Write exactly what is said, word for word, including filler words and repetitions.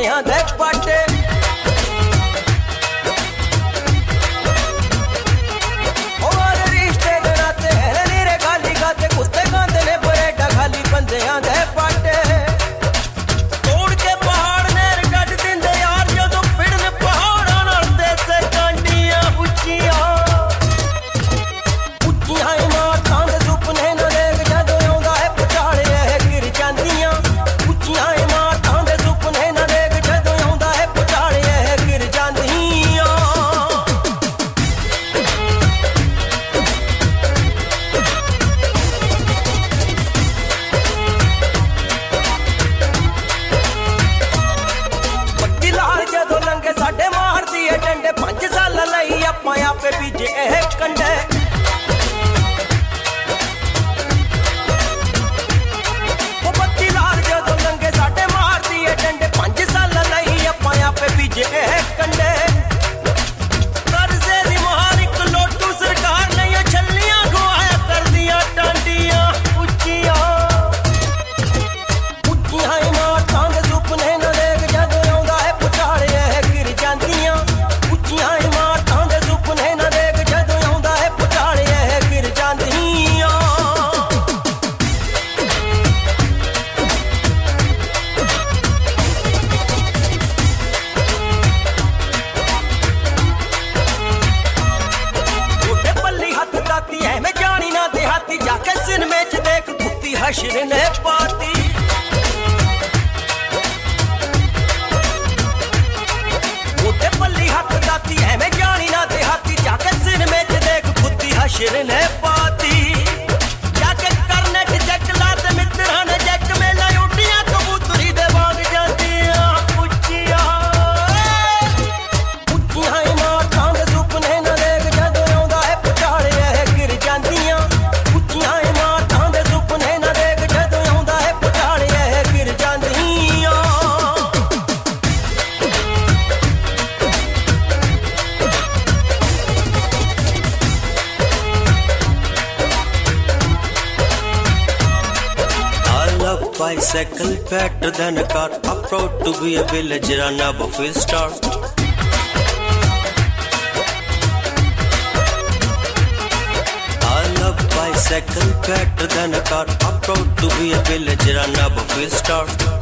बंदियां दे पाटे और रिश्ते दे नाते नीरे खाली खाते कुत्ते खांदे ने बरेडा खाली बंदियां दे पाटे तोड़ के पहाड़ नेर कट दिंदे यार जदों फिरन पहाड़ां नाल देसे कांडियां उच्चियां उच्चियां इमारतां दे सुपने न देख जदों आउंदा है पटाले ए गिर जांदियां उच्चियां इमारतां दे सुपने न देख जदों आउंदा है पटाले ए गिर जांदियां पक्की लाल जदों लंघे साडे मारदी ए डंडे पंज साल लई आपां आपे बीजे ए कंडे बीजे कंडे कर्जे दी मोहर इक लोटू सरकार नहीं छल्लियां खुआया कर दियां टांडियां उच्चियां उच्चियां इमारतां दे सुपने न देख जदों आउंदा है पटाले गिर जांदियां उच्चियां इमारतां दे सुपने न देख जदों आउंदा है पटाले गिर जांदियां जाके सिनेमे च देख कुत्ती हशर ने पाती मोटे पल्ली हथ दाती है मैं जानी ना देहाती जाके सिनेमे च देख कुत्ती हशर ने पाती जाके करने च जग लाते मित्रा ने जग में लाउटियां कबूतरी दे वांग जांदियां उच्चियां उच्चियां इमारतां दे सुपने न देख जदों आउंदा है पटाले गिर जांदियां उच्चियां इमारतां दे सुपने न देख जदों आउंदा है पटाले गिर जांदियां I love bicycle better than a car. I'm proud to be a villager and never feel starved. I love bicycle better than a car. I'm proud to be a villager and never feel starved.